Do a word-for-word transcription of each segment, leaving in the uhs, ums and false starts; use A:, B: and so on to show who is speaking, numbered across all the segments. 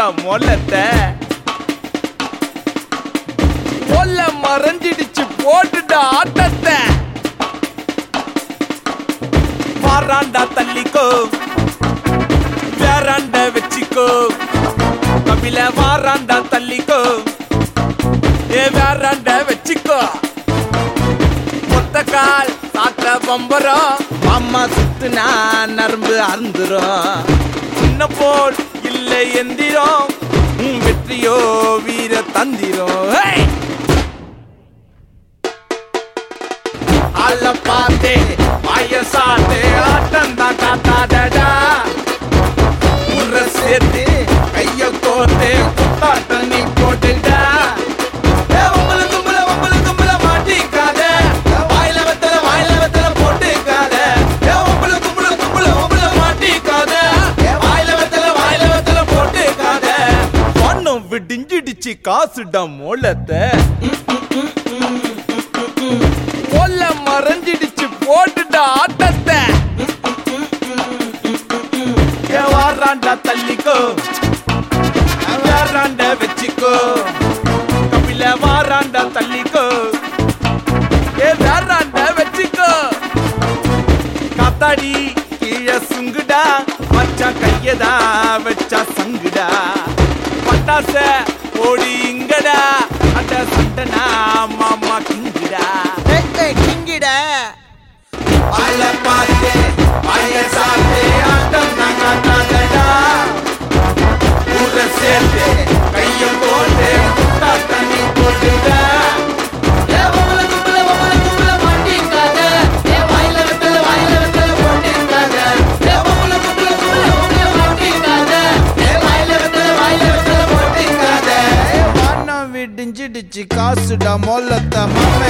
A: மொல்லத்தை மொல்ல மறைஞ்சிடுச்சு போட்டுடா ஆட்டத்தை வாராண்டா தள்ளிக்கோ வேறாண்ட வச்சிக்கோ கபில வாராண்டா தள்ளிக்கோ ஏ வேறாண்ட வச்சிக்கோ மொத்த கால் சாத்த பம்பரம் அம்மா சுத்துனா நரம்பு அருந்துரும் சின்ன போல் இல்லை எந்திரம் உன் வெற்றியோ வீர தந்திரம் அல்ல பார்த்தே வயசாத்தே ஆட்டம் தான் காத்தாடா உர சேர்த்து கைய கோத்தே குத்தாட்ட நீ போட்டுடா விடிஞ்சிடுச்சு காசுடா மோளத்தை மொல்ல மறைஞ்சிடுச்சு போட்டுடா ஆட்டத்தை வாராண்டா தள்ளிக்கோ வேறாண்ட வச்சிக்கோ கபில வாராண்டா தள்ளிக்கோ ஏ வேறாண்ட வச்சிக்கோ காத்தாடி கீழே சுங்குடா மச்சா கையதா வச்சா சங்குடா பட்டாச ஓடி இங்கடா அட சண்டனா மாமா கிங்கிடா கிங்கிடா அல்ல பாத்தே வயசாத்தே ஆட்டம் தான் காத்தாடா ஊர சேர்த்து கைய போட்டு குத்தாட்ட நீ போட்டுடா விடிஞ்சிடுச்சு காசுடா மொல்லத்தை மாமே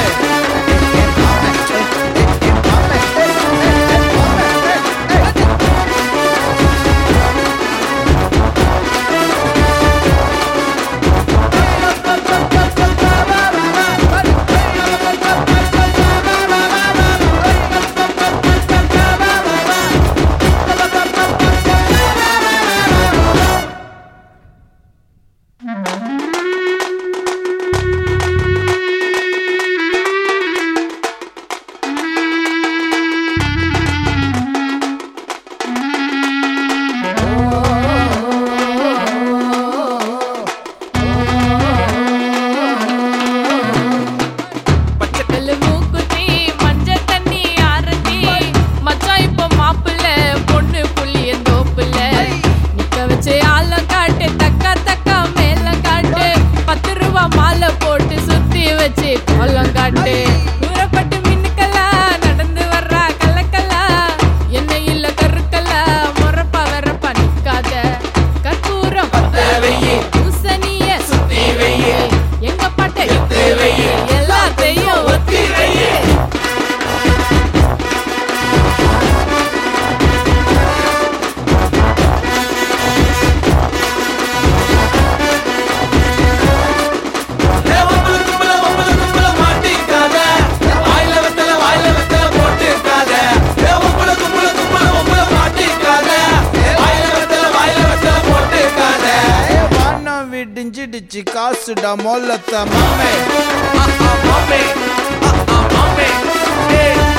A: விடிஞ்சிடுச்சு காசுடா மொல்லத்தை மாமே மாமே மாமே